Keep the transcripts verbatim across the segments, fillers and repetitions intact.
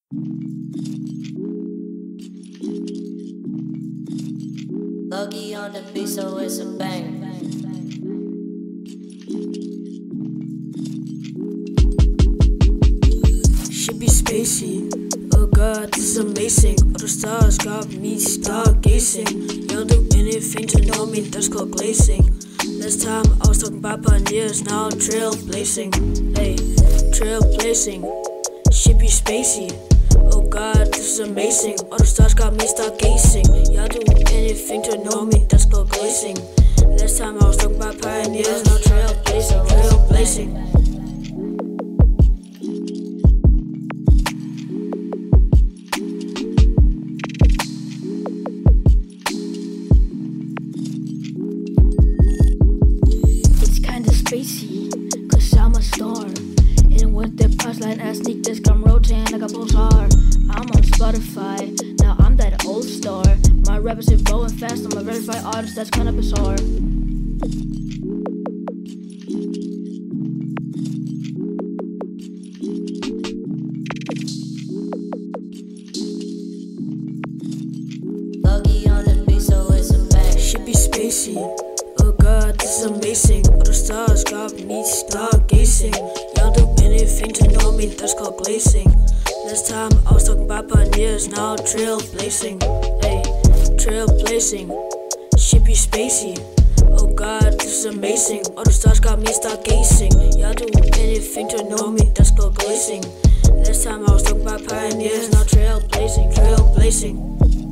Lucky on the beat, so it's a bang. Should be spacey. Oh god, this is amazing. All the stars got me stargazing. You'll do anything to know me, that's called glazing. Last time I was talking about pioneers, now I'm trailblazing. Hey, trailblazing. Should be spacey. Oh god, this is amazing. All the stars got me stargazing. Y'all do anything to know me, that's called glazing. Last time I was talking about pioneers, now trailblazing, trailblazing. Spacey, cause I'm a star. Hitting with the punchline ass sneak disc, I'm rotating like a pulsar. I'm on Spotify, now I'm that old star. My rappers are going fast, I'm a verified artist, that's kinda bizarre. Lucky on the beat, so it's a bang. Should be spacey. Oh god, this is amazing. All the stars got me stargazing. Y'all do anything to know me, that's called glazing. Last time I was talking about pioneers, now trailblazing. Hey, trailblazing. Should be spacey. Oh god, this is amazing. All the stars got me stargazing. Y'all do anything to know me, that's called glazing. Last time I was talking about pioneers, now trailblazing, trailblazing.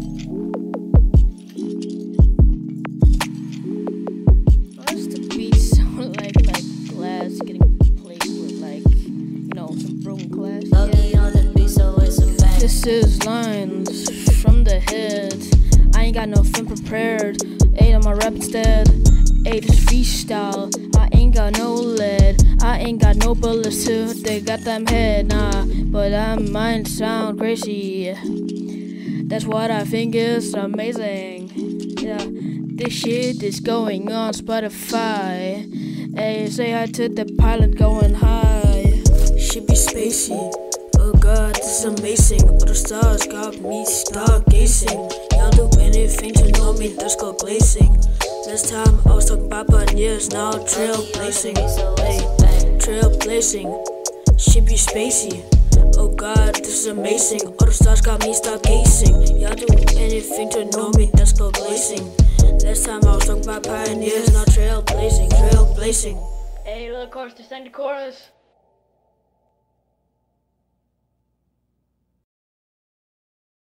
Lucky on the beat, so it's a bang. This is lines from the head. I ain't got nothing prepared. Eight on my rap instead. Eight is freestyle. I ain't got no lead. I ain't got no bullets to the goddamn head. Nah, but I might sound crazy. That's what I think is amazing. Yeah, this shit is going on Spotify. Hey, say hi to the pilot going high. Should be spacey. Oh god, this is amazing. All the stars got me stargazing. Y'all do anything to know me, that's called glazing. Last time I was talking about pioneers, now trailblazing. Hey, trailblazing. Should be spacey. Oh god, this is amazing. All the stars got me stargazing. Y'all do anything to know me, that's called glazing. Last time I was talking about pioneers, now trailblazing, trailblazing. Hey, little chorus, to sing the chorus.